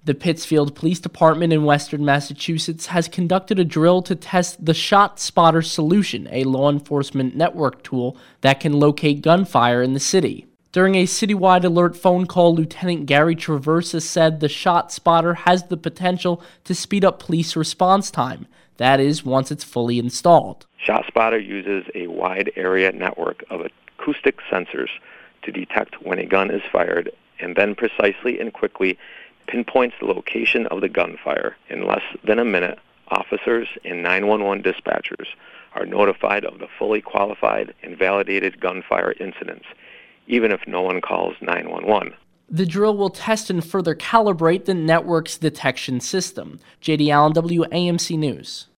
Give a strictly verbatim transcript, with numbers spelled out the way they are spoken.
The Pittsfield Police Department in Western Massachusetts has conducted a drill to test the ShotSpotter solution, a law enforcement network tool that can locate gunfire in the city. During a citywide alert phone call, Lieutenant Gary Traversa said the ShotSpotter has the potential to speed up police response time. That is, once it's fully installed. ShotSpotter uses a wide area network of acoustic sensors to detect when a gun is fired and then precisely and quickly pinpoints the location of the gunfire. In less than a minute, officers and nine one one dispatchers are notified of the fully qualified and validated gunfire incidents, even if no one calls nine one one. The drill will test and further calibrate the network's detection system. J D Allen, W A M C News.